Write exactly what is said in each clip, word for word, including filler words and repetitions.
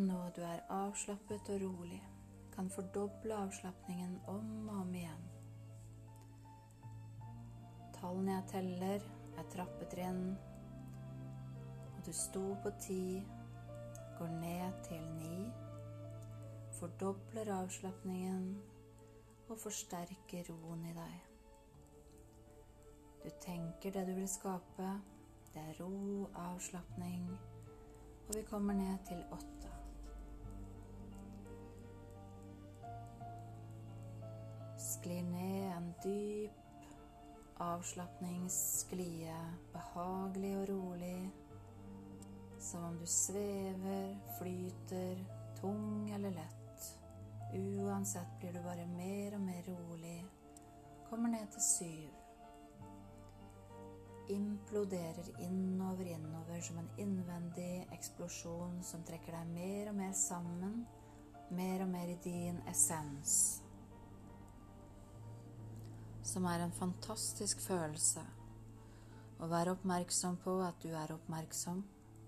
nå du er avslappet og rolig, kan fordoble avslappningen om og om igjen. Tallene jeg teller er trappetrinn, og du sto på ti, går ned til ni, fordobler avslappningen og forsterker roen i deg. Du tenker det du vil skape, det er ro, avslappning, og vi kommer ned til åtte. Sklir ned en dyp avslappningssklie, behagelig og rolig, som om du svever, flyter, tung eller lett. Uansett blir du bare mer og mer rolig, kommer ned til syv. Imploderer innover, innover som en innvendig eksplosjon som trekker deg mer og mer sammen, mer og mer i din essens. Som er en fantastisk følelse, å være oppmerksom på at du er oppmerksom.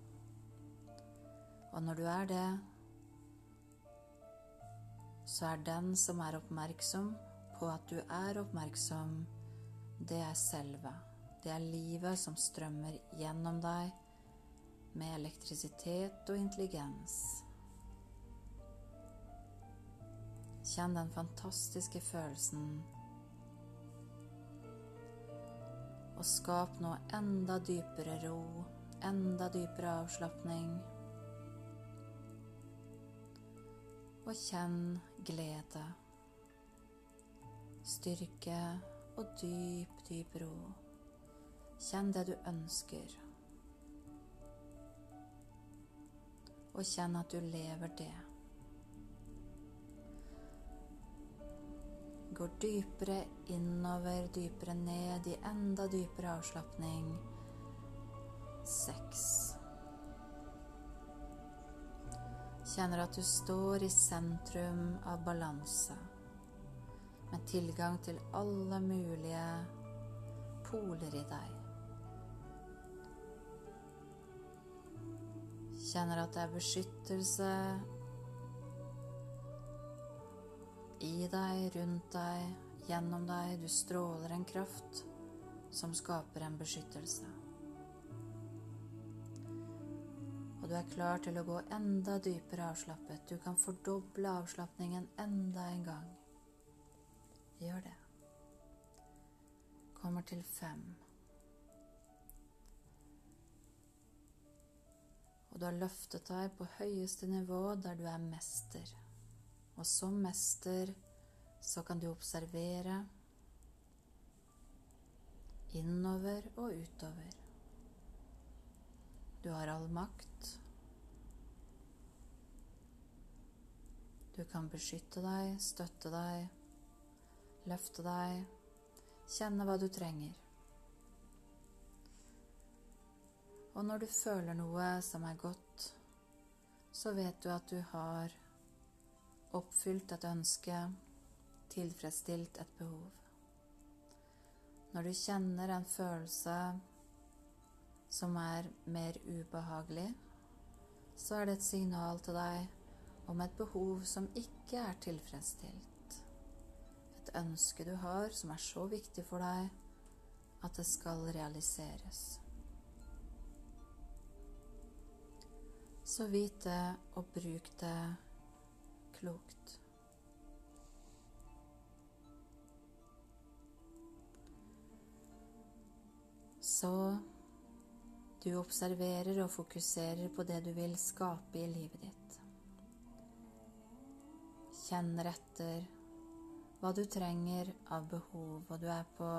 Og når du er det, så er den som er oppmerksom på at du er oppmerksom, det er selve. Det er livet som strømmer gjennom deg med elektrisitet og intelligens. Kjenn den fantastiske følelsen, og skap nå enda dypere ro, enda dypere avslappning. Og kjenn glede, styrke og dyp, dyp ro. Kjenn det du ønsker, og kjenn at du lever det. Går dypere innover, dypere ned i enda dypere avslappning. Seks. Kjenner at du står i sentrum av balanse, med tilgang til alle mulige poler i deg. Kjenner at det er beskyttelse i deg, rundt deg, gjennom deg. Du stråler en kraft som skaper en beskyttelse. Og du er klar til å gå enda dypere avslappet. Du kan fordoble avslappningen enda en gang. Gjør det. Kommer til fem. Og du har løftet deg på høyeste nivå der du er mester. Og som mester så kan du observere innover og utover. Du har all makt. Du kan beskytte deg, støtte deg, løfte deg, kjenne hva du trenger. Og når du føler noe som er godt, så vet du at du har oppfylt et ønske, tilfredsstilt et behov. Når du kjenner en følelse som er mer ubehagelig, så er det et signal til deg om et behov som ikke er tilfredsstilt. Et ønske du har som er så viktig for deg at det skal realiseres. Så vit det og bruk det klokt. Så du observerer og fokuserer på det du vil skape i livet ditt. Kjenner etter hva du trenger av behov, og du er på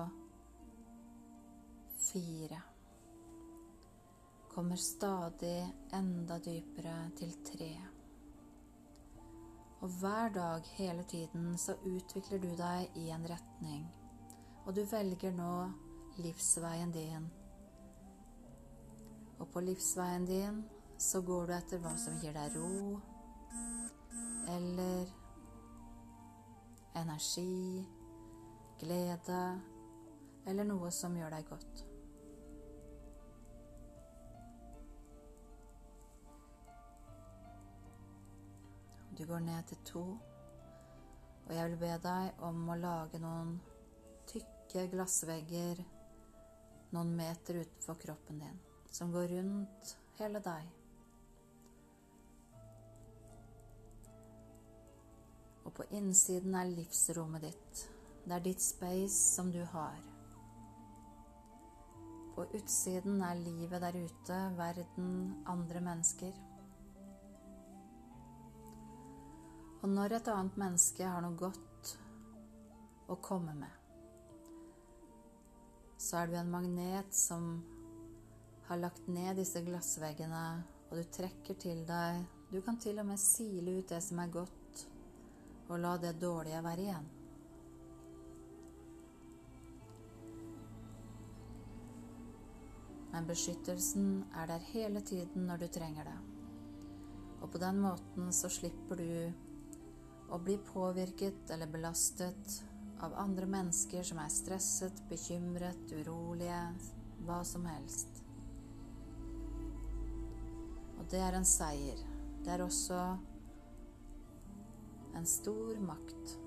fire. Kommer stadig enda dypere til tre. Og hver dag, hele tiden, så utvikler du deg i en retning. Og du velger nå livsveien din. Og på livsveien din så går du etter hva som gir deg ro, eller energi, glede, eller noe som gjør deg godt. Du går ned til to, og jeg vil be deg om å lage noen tykke glassvegger noen meter utenfor kroppen din, som går rundt hele deg. Og på innsiden er livsrommet ditt. Det er ditt space som du har. På utsiden er livet der ute, verden, andre mennesker. Og når et annet menneske har noe godt å komme med, så er du en magnet som har lagt ned disse glassveggene, og du trekker til deg. Du kan til og med sile ut det som er godt, og la det dårlige være igjen. Men beskyttelsen er der hele tiden når du trenger det. Og på den måten så slipper du å bli påvirket eller belastet av andre mennesker som er stresset, bekymret, urolige, hva som helst. Og det er en seier. Det er også en stor makt.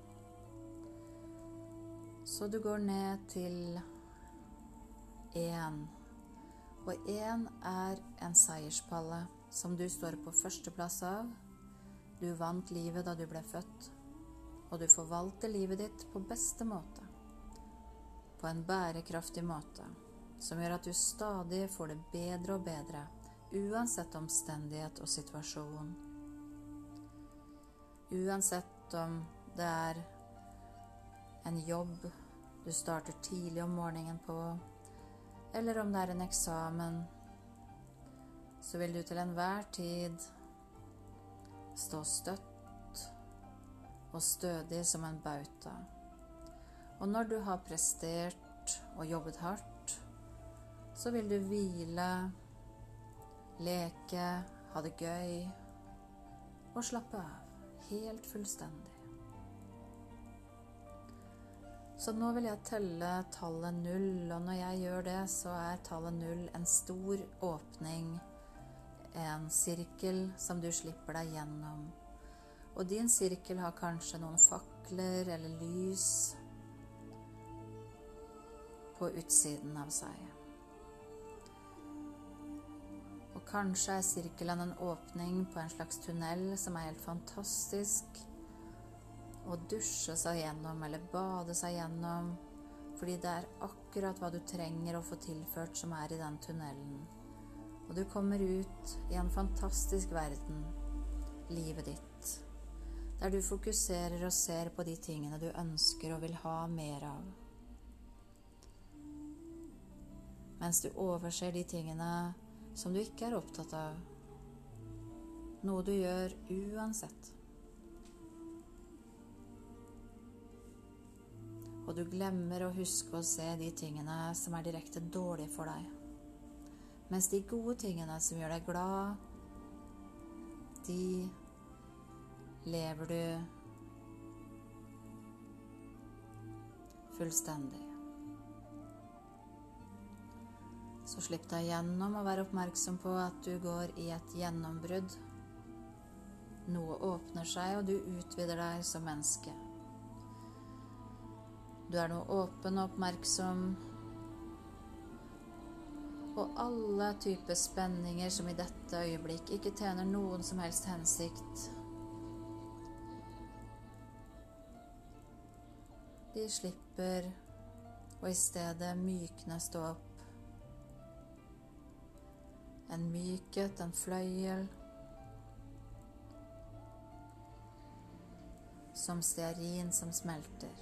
Så du går ned til én. Og én er en seierspalle som du står på førsteplass av. Du vant livet da du ble født, og du forvalter livet ditt på beste måte. På en bærekraftig måte, som gjør at du stadig får det bedre og bedre, uansett omstendighet og situasjon. Uansett om det er en jobb du starter tidlig om morgenen på, eller om det er en eksamen, så vil du til enhver tid stå støtt og stødig som en bauta. Og når du har prestert og jobbet hardt, så vil du hvile, leke, ha det gøy og slappe av helt fullstendig. Så nå vil jeg telle tallet null, og når jeg gjør det, så er tallet null en stor åpning, en sirkel som du slipper deg gjennom. Og din sirkel har kanskje noen fakler eller lys på utsiden av seg. Og kanskje er sirkelen en åpning på en slags tunnel som er helt fantastisk, å dusje seg gjennom eller bade seg gjennom, fordi det er akkurat hva du trenger å få tilført som er i den tunnelen. Og du kommer ut i en fantastisk verden, livet ditt, der du fokuserer og ser på de tingene du ønsker og vil ha mer av. Mens du overser de tingene som du ikke er opptatt av, noe du gjør uansett. Og du glemmer å huske å se de tingene som er direkte dårlige for deg. Mens de gode tingene som gjør deg glad, de lever du fullstendig. Så slipp deg gjennom og vær oppmerksom på at du går i et gjennombrudd. Noe åpner seg, og du utvider deg som menneske. Du er nå åpen og oppmerksom, og alle typer spenninger som i dette øyeblikk ikke tjener noen som helst hensikt, de slipper, og i stedet myknes det opp. En mykhet, en fløyel, som stearin som smelter.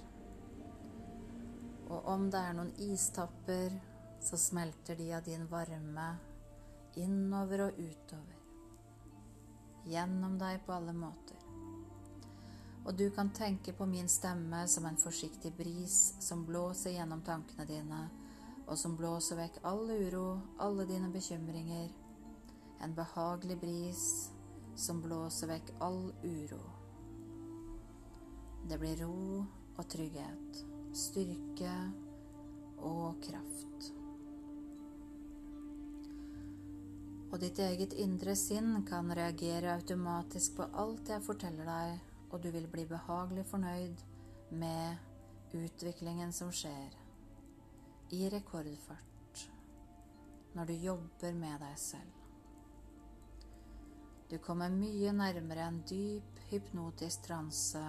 Og om det er noen istapper, så smelter de av din varme innover og utover, gjennom deg på alle måter. Og du kan tenke på min stemme som en forsiktig bris som blåser gjennom tankene dine, og som blåser vekk all uro, alle dine bekymringer. En behagelig bris som blåser vekk all uro. Det blir ro og trygghet, styrke og kraft. Og ditt eget indre sinn kan reagere automatisk på alt jeg forteller deg, og du vil bli behagelig fornøyd med utviklingen som skjer i rekordfart når du jobber med deg selv. Du kommer mye nærmere en dyp, hypnotisk transe,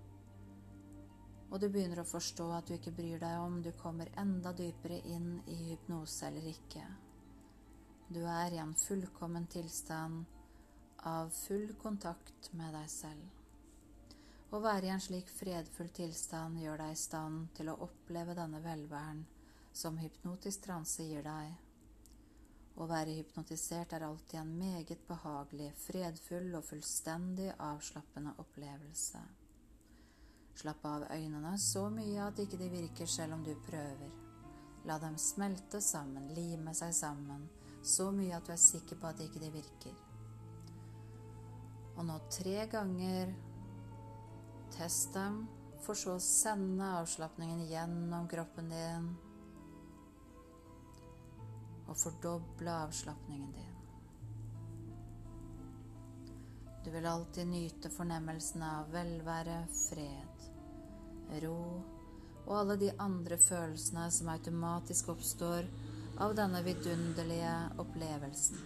og du begynner å forstå at du ikke bryr deg om du kommer enda dypere inn i hypnose eller ikke. Du er i en fullkommen tilstand av full kontakt med deg selv. Å være i en slik fredfull tilstand gjør deg i stand til å oppleve denne velværen som hypnotisk transe gir deg. Å være hypnotisert er alltid en meget behagelig, fredfull og fullstendig avslappende opplevelse. Slapp av øynene så mye at ikke de virker selv om du prøver. La dem smelte sammen, lime seg sammen, så mye at du er sikker på at ikke de virker. Og nå tre ganger, test dem, for så å sende avslappningen gjennom kroppen din, og fordoble avslappningen din. Du vil alltid nyte fornemmelsen av velvære, fred, ro og alle de andre følelsene som automatisk oppstår av denne vidunderlige opplevelsen.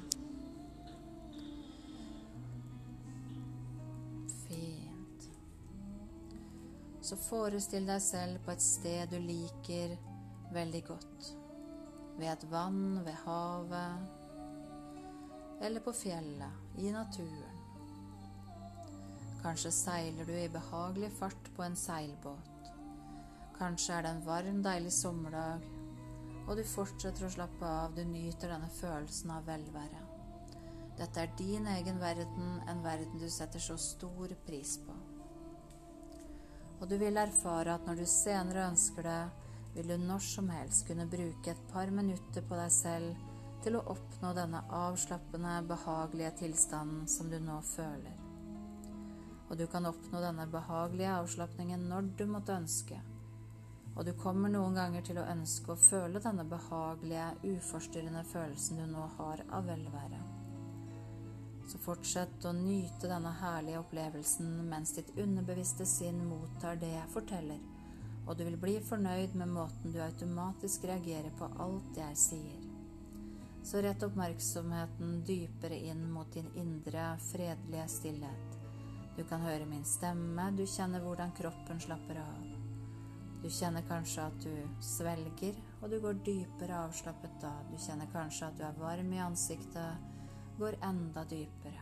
Fint. Så forestill deg selv på et sted du liker veldig godt. Ved et vann, ved havet, eller på fjellet, i naturen. Kanskje seiler du i behagelig fart på en seilbåt. Kanskje er det en varm, deilig sommerdag, og du fortsetter å slappe av, du nyter denne følelsen av velvære. Dette er din egen verden, en verden du setter så stor pris på. Og du vil erfare at når du senere ønsker det, vil du når som helst kunne bruke et par minutter på deg selv til å oppnå denne avslappende, behagelige tilstanden som du nå føler. Og du kan oppnå denne behagelige avslappningen når du måtte ønske. Og du kommer noen ganger til å ønske å føle denne behagelige, uforstyrrende følelsen du nå har av velvære. Så fortsett å nyte denne herlige opplevelsen mens ditt underbevisste sinn mottar det jeg forteller, og du vil bli fornøyd med måten du automatisk reagerer på alt jeg sier. Så rett oppmerksomheten dypere inn mot din indre, fredelige stillhet. Du kan høre min stemme, du kjenner hvordan kroppen slapper av. Du kjenner kanskje at du svelger, og du går dypere avslappet da. Du kjenner kanskje at du er varm i ansiktet, går enda dypere.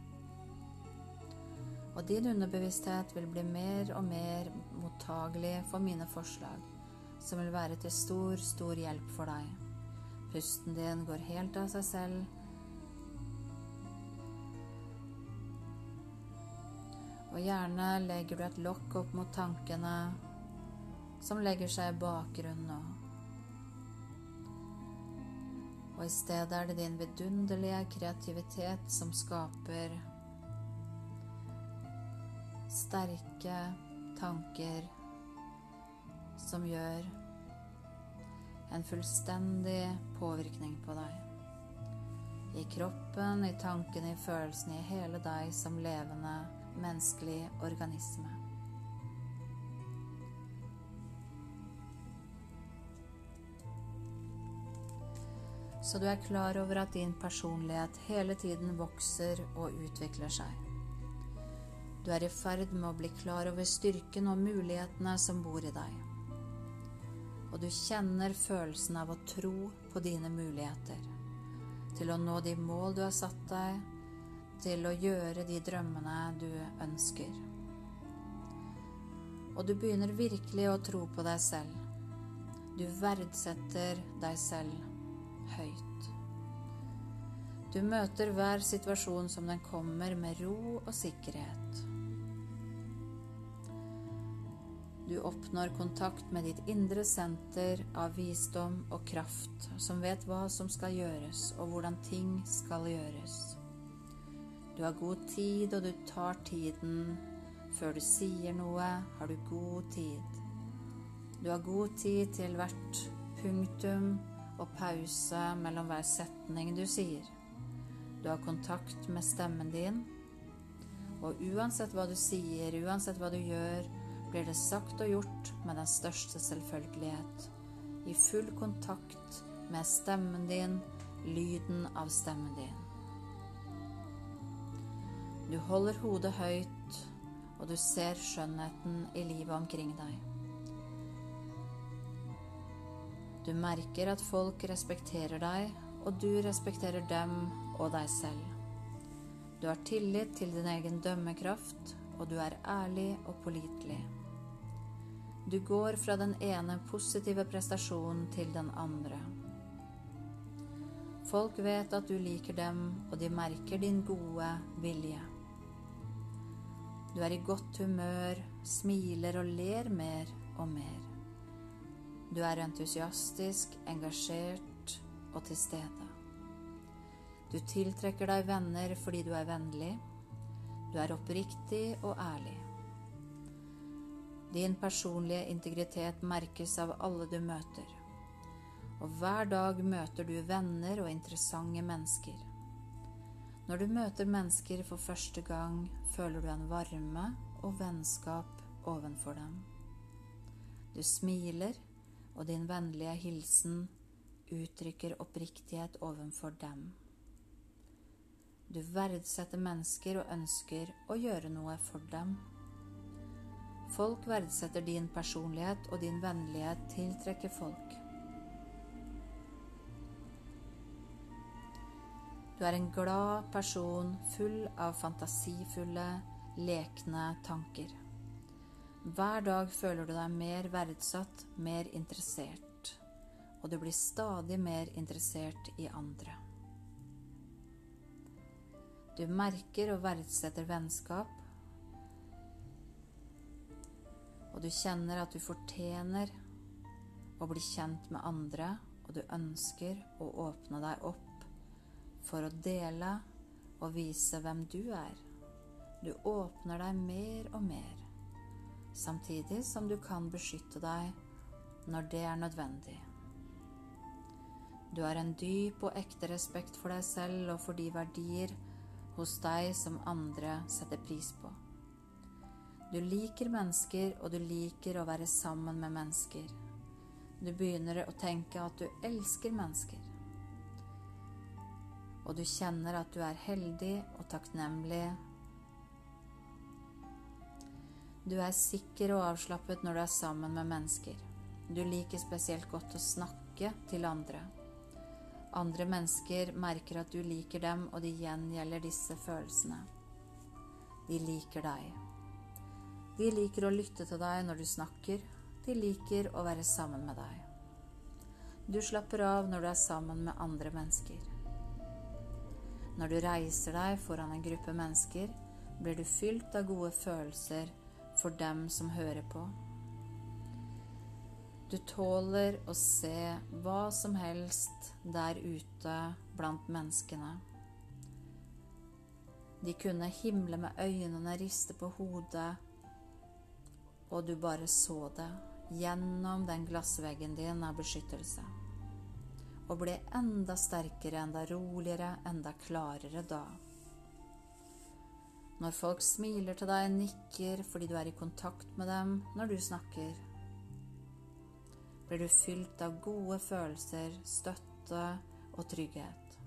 Og din underbevissthet vil bli mer og mer mottagelig for mine forslag, som vil være til stor, stor hjelp for deg. Pusten din går helt av seg selv. Og gjerne legger du et lokk opp mot tankene, som legger seg i bakgrunnen nå. Og i stedet er det din vidunderlige kreativitet som skaper sterke tanker som gjør en fullstendig påvirkning på deg. I kroppen, i tankene, i følelsene, i hele deg som levende, menneskelig organisme. Så du er klar over at din personlighet hele tiden vokser og utvikler seg. Du er i ferd med å bli klar over styrken og mulighetene som bor i deg. Og du kjenner følelsen av å tro på dine muligheter, til å nå de mål du har satt deg, til å gjøre de drømmene du ønsker. Og du begynner virkelig å tro på deg selv. Du verdsetter deg selv høyt. Du møter hver situasjon som den kommer med ro og sikkerhet. Du oppnår kontakt med ditt indre senter av visdom og kraft, som vet hva som skal gjøres og hvordan ting skal gjøres. Du har god tid, og du tar tiden. Før du sier noe, har du god tid. Du har god tid til hvert punktum og pause mellom hver setning du sier. Du har kontakt med stemmen din, og uansett hva du sier, uansett hva du gjør, blir det sagt og gjort med den største selvfølgelighet, i full kontakt med stemmen din, lyden av stemmen din. Du holder hodet høyt, og du ser skjønnheten i livet omkring deg. Du merker at folk respekterer deg, og du respekterer dem og deg selv. Du har tillit til din egen dømmekraft, og du er ærlig og pålitelig. Du går fra den ene positive prestasjonen til den andre. Folk vet at du liker dem, og de merker din gode vilje. Du er i godt humør, smiler og ler mer og mer. Du er entusiastisk, engasjert og til stede. Du tiltrekker deg venner fordi du er vennlig. Du er oppriktig og ærlig. Din personlige integritet merkes av alle du møter. Og hver dag møter du venner og interessante mennesker. Når du møter mennesker for første gang, føler du en varme og vennskap ovenfor dem. Du smiler, og din vennlige hilsen uttrykker oppriktighet ovenfor dem. Du verdsetter mennesker og ønsker å gjøre noe for dem. Folk verdsetter din personlighet, og din vennlighet tiltrekker folk. Du er en glad person, full av fantasifulle, lekne tanker. Hver dag føler du deg mer verdsatt, mer interessert, og du blir stadig mer interessert i andre. Du merker og verdsetter vennskap, og du kjenner at du fortjener å bli kjent med andre, og du ønsker å åpne deg opp for å dele og vise hvem du er. Du åpner deg mer og mer, samtidig som du kan beskytte deg når det er nødvendig. Du har en dyp og ekte respekt for deg selv og for de verdier hos deg som andre setter pris på. Du liker mennesker, og du liker å være sammen med mennesker. Du begynner å tenke at du elsker mennesker. Og du kjenner at du er heldig og takknemlig. Du er sikker og avslappet når du er sammen med mennesker. Du liker spesielt godt å snakke til andre. Andre mennesker merker at du liker dem, og de gjengjelder disse følelsene. De liker deg. De liker å lytte til deg når du snakker. De liker å være sammen med deg. Du slapper av når du er sammen med andre mennesker. Når du reiser deg foran en gruppe mennesker, blir du fylt av gode følelser for dem som hører på. Du tåler å se hva som helst der ute blant menneskene. De kunne himle med øynene, riste på hodet, og du bare så det gjennom den glassveggen din av beskyttelse. Og ble enda sterkere, enda roligere, enda klarere da. Når folk smiler til deg, nikker fordi du er i kontakt med dem når du snakker, blir du fylt av gode følelser, støtte og trygghet.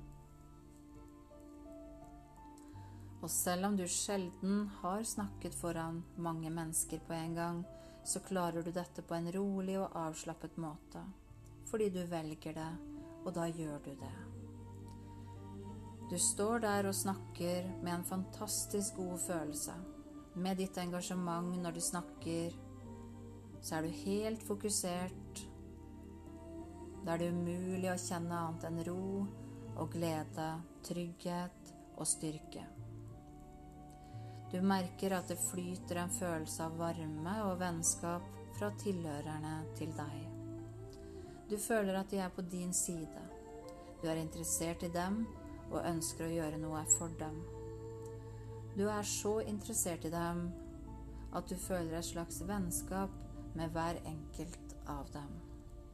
Og selv om du sjelden har snakket foran mange mennesker på en gang, så klarer du dette på en rolig og avslappet måte, fordi du velger det, og da gjør du det. Du står der og snakker med en fantastisk god følelse. Med ditt engasjement når du snakker, så er du helt fokusert. Da er det umulig å kjenne annet enn ro og glede, trygghet og styrke. Du merker at det flyter en følelse av varme og vennskap fra tilhørerne til deg. Du føler at de er på din side. Du er interessert i dem og ønsker å gjøre noe for dem. Du er så interessert i dem at du føler et slags vennskap med hver enkelt av dem.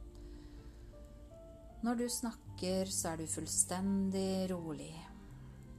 Når du snakker, så er du fullstendig rolig.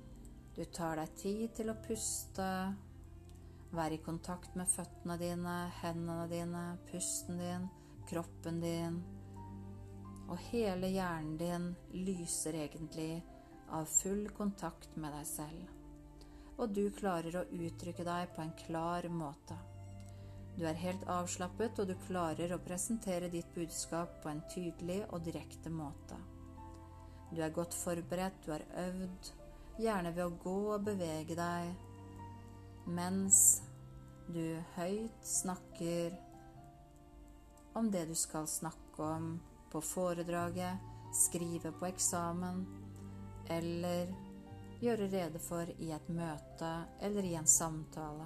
Du tar deg tid til å puste, være i kontakt med føttene dine, hendene dine, pusten din, kroppen din, og hele hjernen din lyser egentlig av full kontakt med deg selv. Og du klarer å uttrykke deg på en klar måte. Du er helt avslappet, og du klarer å presentere ditt budskap på en tydelig og direkte måte. Du er godt forberedt, du er øvd, gjerne ved å gå og bevege deg, mens du høyt snakker om det du skal snakke om på foredraget, skrive på eksamen, eller gjøre rede for i et møte eller i en samtale.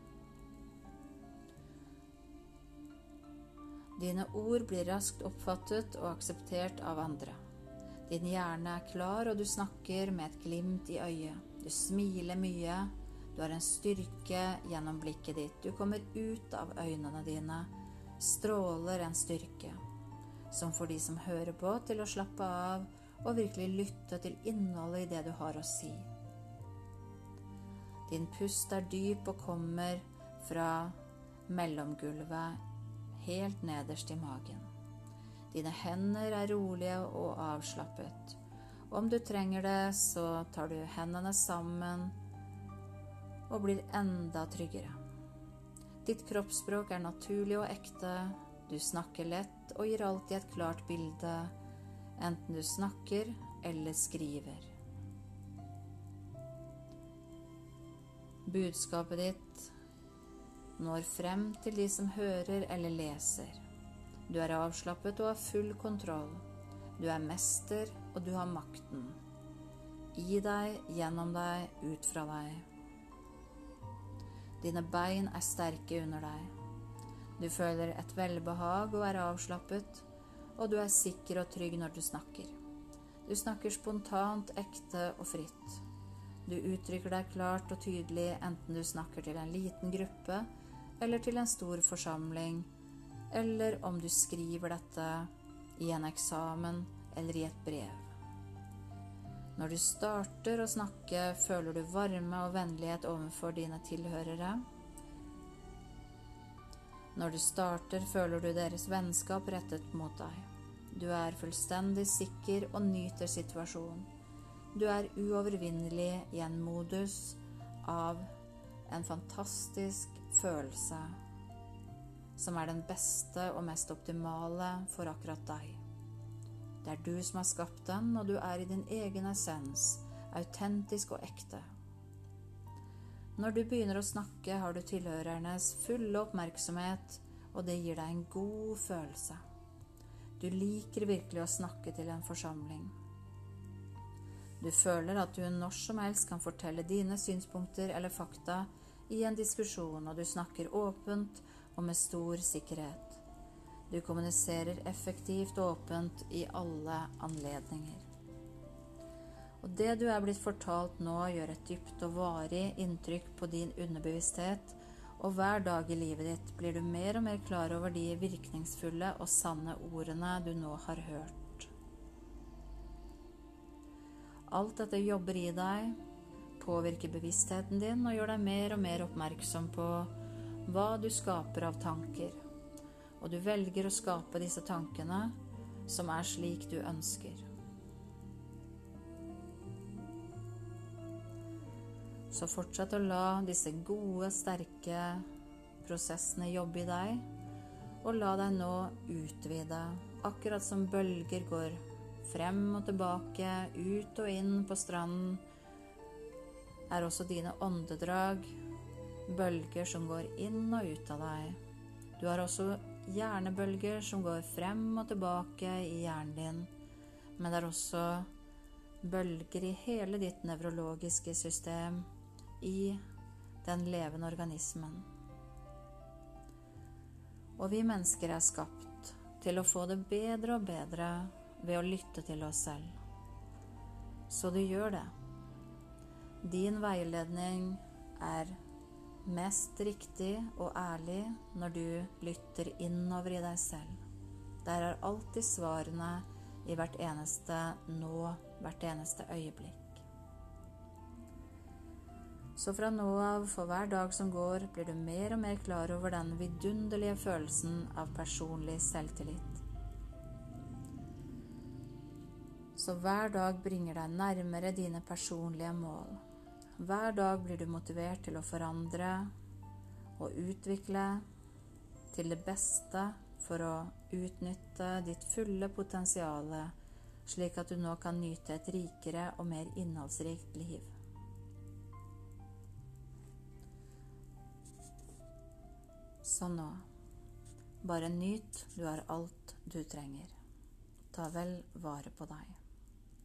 Dine ord blir raskt oppfattet og akseptert av andre. Din hjerne er klar, og du snakker med et glimt i øyet. Du smiler mye, du har en styrke gjennom blikket ditt. Du kommer ut av øynene dine, stråler en styrke, som får de som hører på til å slappe av og virkelig lytte til innholdet i det du har å si. Din pust er dyp og kommer fra mellomgulvet helt nederst i magen. Dine hender er rolige og avslappet. Om du trenger det, så tar du hendene sammen og blir enda tryggere. Ditt kroppsspråk er naturlig og ekte. Du snakker lett og gir alltid et klart bilde, enten du snakker eller skriver. Budskapet ditt når frem til de som hører eller leser. Du er avslappet og har full kontroll. Du er mester, og du har makten. I deg, gjennom deg, ut fra deg. Dine bein er sterke under deg. Du føler et velbehag og er avslappet, og du er sikker og trygg når du snakker. Du snakker spontant, ekte og fritt. Du uttrykker deg klart og tydelig, enten du snakker til en liten gruppe eller til en stor forsamling, eller om du skriver dette i en eksamen eller i et brev. Når du starter å snakke, føler du varme og vennlighet overfor dine tilhørere. Når du starter, føler du deres vennskap rettet mot deg. Du er fullstendig sikker og nyter situasjonen. Du er uovervinnelig i en modus av en fantastisk følelse, som er den beste og mest optimale for akkurat deg. Det er du som har skapt den, og du er i din egen essens, autentisk og ekte. Når du begynner å snakke, har du tilhørernes fulle oppmerksomhet, og det gir deg en god følelse. Du liker virkelig å snakke til en forsamling. Du føler at du når som helst kan fortelle dine synspunkter eller fakta i en diskusjon, og du snakker åpent og med stor sikkerhet. Du kommuniserer effektivt og åpent i alle anledninger. Og det du er blitt fortalt nå, gjør et dypt og varig inntrykk på din underbevissthet, og hver dag i livet ditt blir du mer og mer klar over de virkningsfulle og sanne ordene du nå har hørt. Alt dette jobber i deg, påvirker bevisstheten din og gjør deg mer og mer oppmerksom på hva du skaper av tanker, og du velger å skape disse tankene som er slik du ønsker. Så fortsett å la disse gode, sterke prosessene jobbe i deg, og la deg nå utvide, akkurat som bølger går frem og tilbake, ut og inn på stranden, er også dine åndedrag bølger som går inn og ut av deg. Du har også hjernebølger som går frem og tilbake i hjernen din, men det er også bølger i hele ditt nevrologiske system, i den levende organismen. Og vi mennesker er skapt til å få det bedre og bedre ved å lytte til oss selv. Så du gjør det. Din veiledning er mest riktig og ærlig når du lytter innover i deg selv. Der er alltid svarene i hvert eneste nå, hvert eneste øyeblikk. Så fra nå av, for hver dag som går, blir du mer og mer klar over den vidunderlige følelsen av personlig selvtillit. Så hver dag bringer deg nærmere dine personlige mål. Hver dag blir du motivert til å forandre og utvikle til det beste for å utnytte ditt fulle potensial, slik at du nå kan nyte et rikere og mer innholdsrikt liv. Så nå, bare nyt, du har alt du trenger. Ta vel vare på deg.